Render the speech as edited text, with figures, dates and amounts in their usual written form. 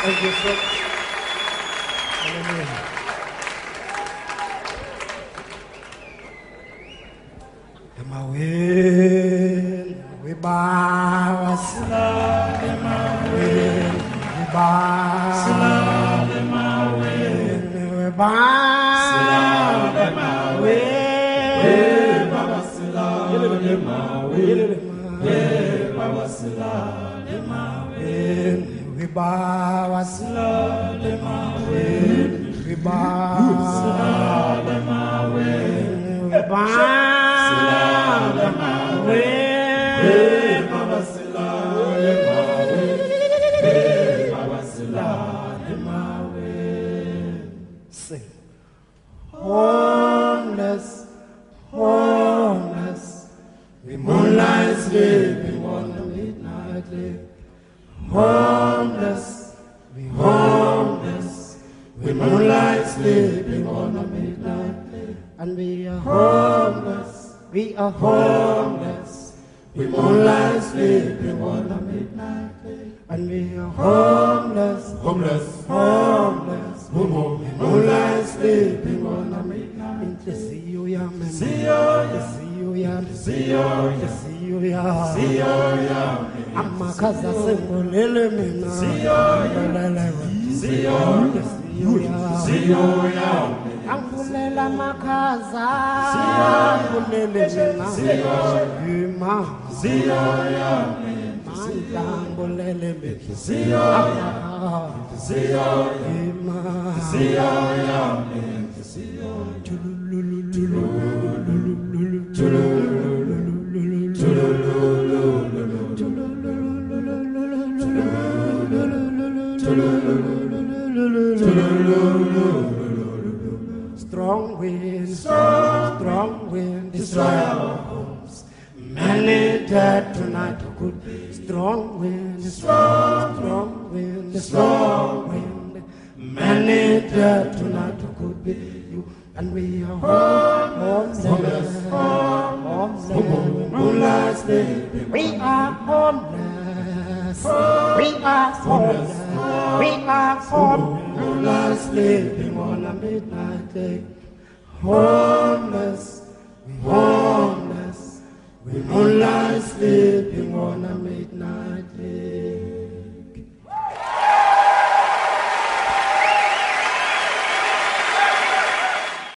Thank you so much. Hallelujah. Emawin, we bow, Emawin, we bow, Emawin, we bow, Emawin, we bow, we sing. Homeless, homeless, we moonlight sleeping on the midnight lake. Homeless, we homeless, we moonlight sleeping on the midnight lake. And we are homeless, we are homeless, we moonlight sleeping on the midnight lake. And we are homeless, homeless, homeless, we moonlight sleeping on the midnight lake. See you, yeah, man. See you, yeah. See you, yeah. See you, yeah. See you, yeah. See you, yeah. Amakaza sengolele mina. See you, yeah. See you, yeah. See you, yeah. See you, yeah. Angulela makaza. See you, angulela mina. See you, yeah. See you, yeah. Angulela mina. See you, yeah. See you, yeah. See you, yeah. See you, strong wind, strong wind, destroy our homes. Many dead tonight could be. Strong wind, strong wind, strong wind. Many dead tonight could be. You and we are homeless, homeless, moonlight sleeping. We are homeless, we are homeless, we are homeless, moonlight sleeping on a midnight lake. Homeless, we moonlight sleeping.